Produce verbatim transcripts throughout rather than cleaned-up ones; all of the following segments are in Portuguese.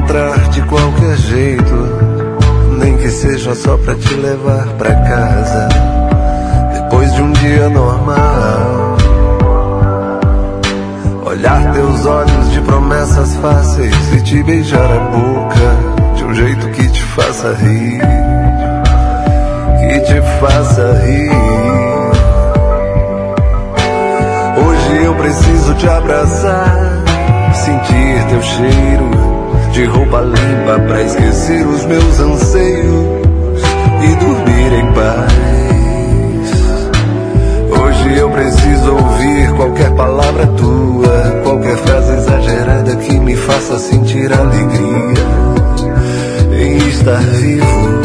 encontrar de qualquer jeito, nem que seja só pra te levar pra casa, depois de um dia normal. Olhar teus olhos de promessas fáceis e te beijar a boca de um jeito que te faça rir, que te faça rir. Hoje eu preciso te abraçar, sentir teu cheiro de roupa limpa pra esquecer os meus anseios e dormir em paz. Hoje eu preciso ouvir qualquer palavra tua, qualquer frase exagerada que me faça sentir alegria em estar vivo.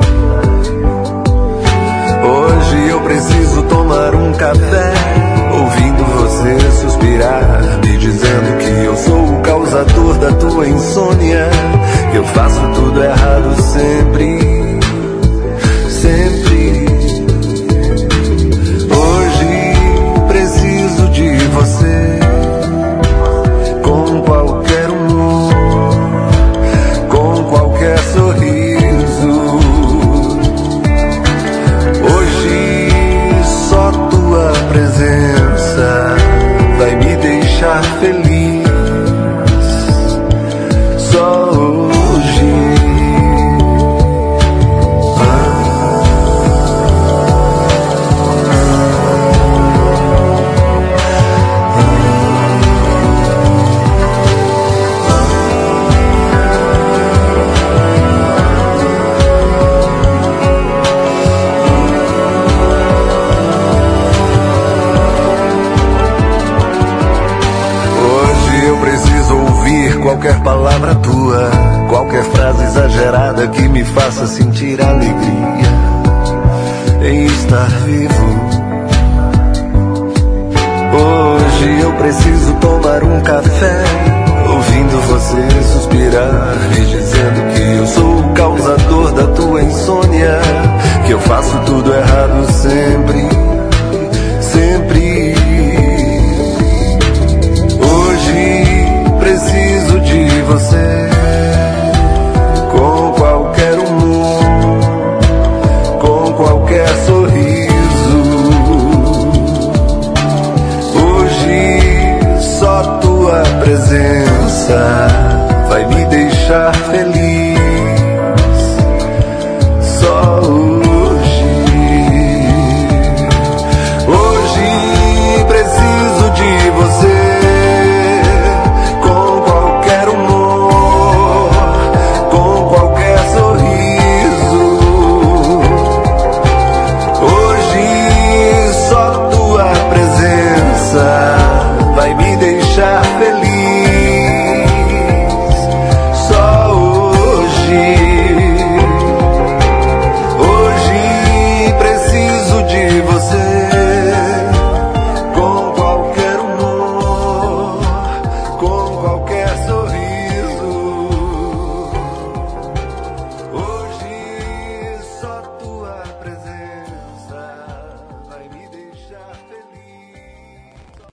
Hoje eu preciso tomar um café, ouvindo você suspirar, me dizendo que eu sou o causador da tua insônia, que eu faço tudo errado sempre, sempre. Hoje preciso de você, com qualquer humor, com qualquer sorriso. Hoje só tua presença vai me deixar feliz, só hoje. Ah. Qualquer palavra tua, qualquer frase exagerada que me faça sentir alegria em estar vivo. Hoje eu preciso tomar um café, ouvindo você suspirar, me dizendo que eu sou o causador da tua insônia, que eu faço tudo errado sempre, sempre. Preciso de você, com qualquer humor, com qualquer sorriso. Hoje só tua presença vai me deixar feliz.